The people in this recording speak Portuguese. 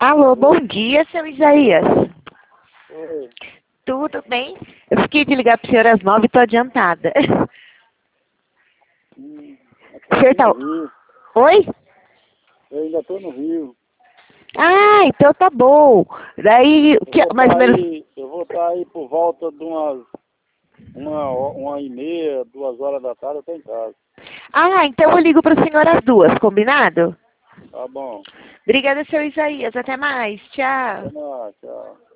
Alô, bom dia, seu Isaías. Oi. Tudo bem? Eu fiquei de ligar para o senhor às 9 e estou adiantada. O senhor Aqui tá... no Rio. Oi? Eu ainda estou no Rio. Ah, então tá bom. Daí, mais ou menos... Eu vou estar aí por volta de uma e meia, 2 horas da tarde, eu estou em casa. Ah, então eu ligo para o senhor às 2, combinado? Tá bom. Obrigada, seu Isaías. Até mais. Tchau. Até mais, tchau.